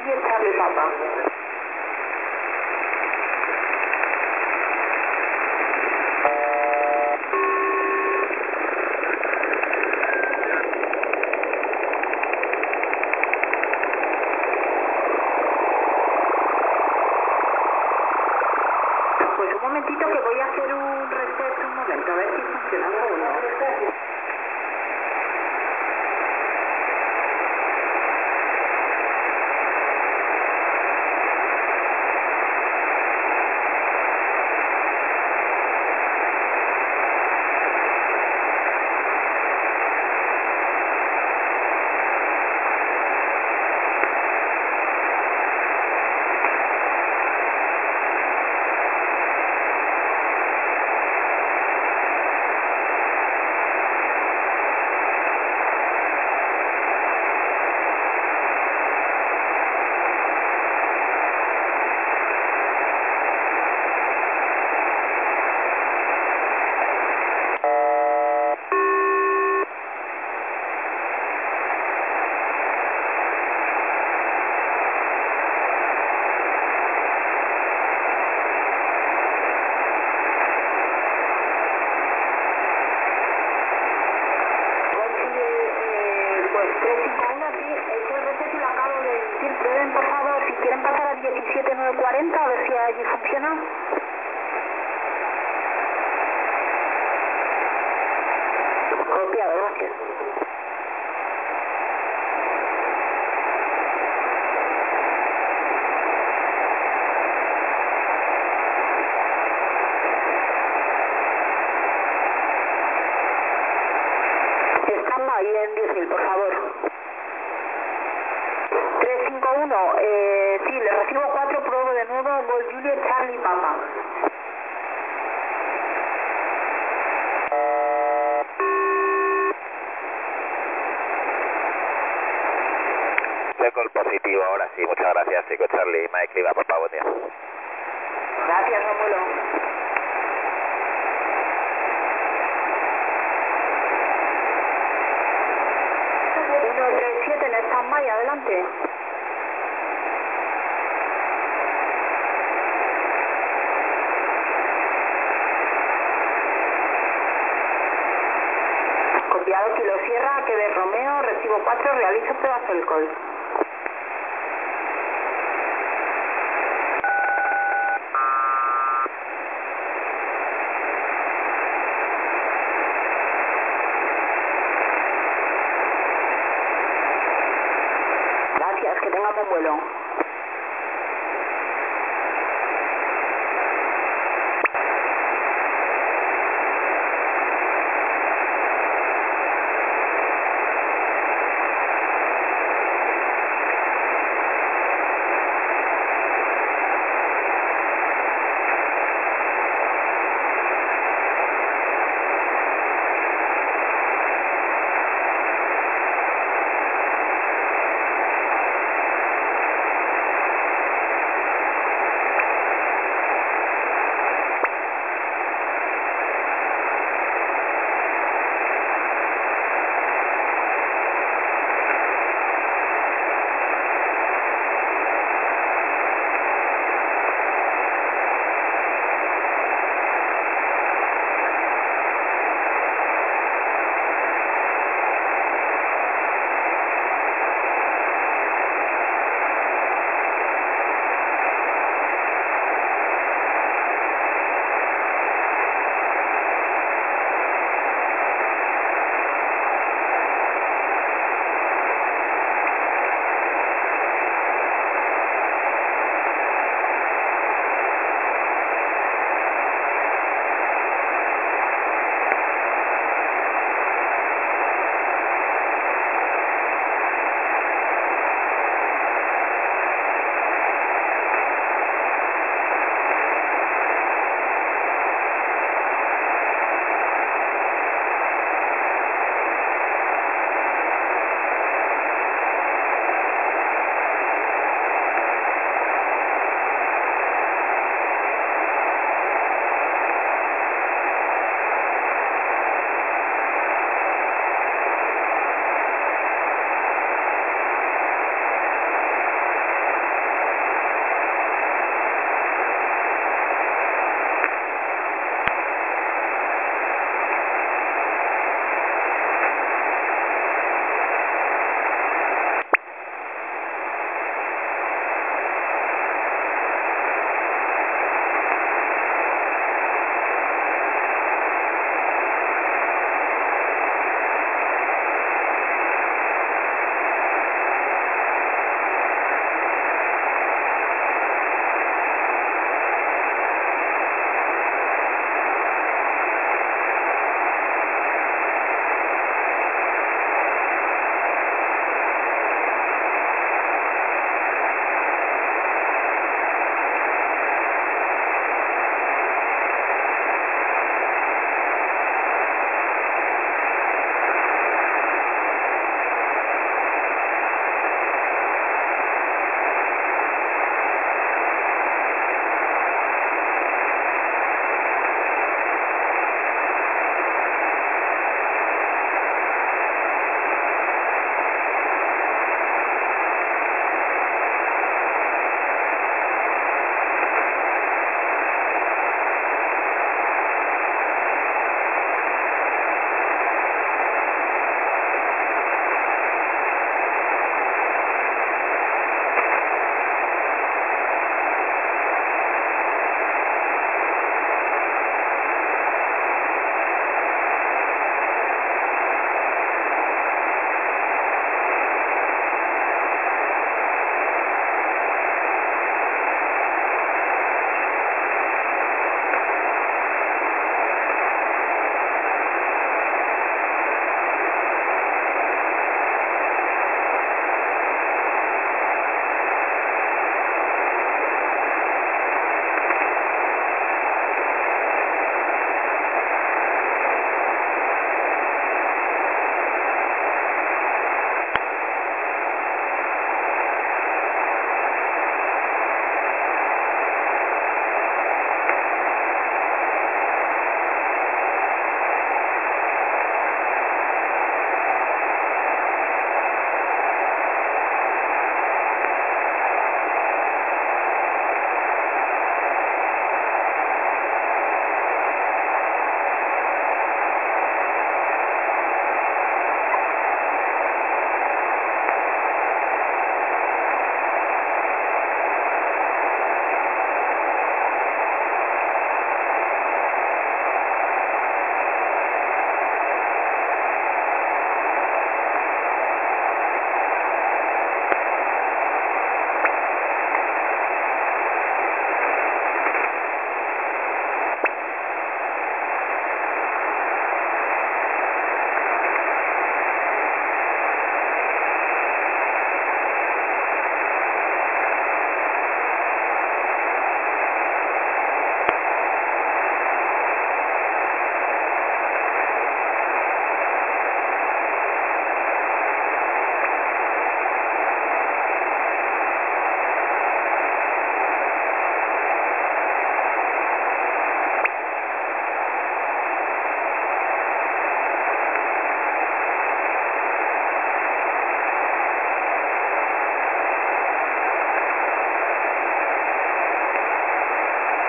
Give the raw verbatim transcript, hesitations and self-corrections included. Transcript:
Juliet Charlie Papa. Pues un momentito que voy a hacer un reset un momento, a ver si funciona o no. Prueben, por favor, si quieren pasar a diecisiete nueve cuarenta, a ver si allí funciona. Copiado, gracias. Están ahí en diez mil, por favor. tres cinco uno, eh, sí, le recibo cuatro, pruebo de nuevo, Golf Juliet Charlie Papa. Gol positivo, ahora sí, muchas gracias, Chico Charlie, Mike Liva, papá, buen día. Gracias, Rómulo. uno tres siete en stand-by, adelante. Copiado Kilo Sierra, que de Romeo, recibo cuatro, realizo pruebas del call. Gracias, que tengamos buen vuelo.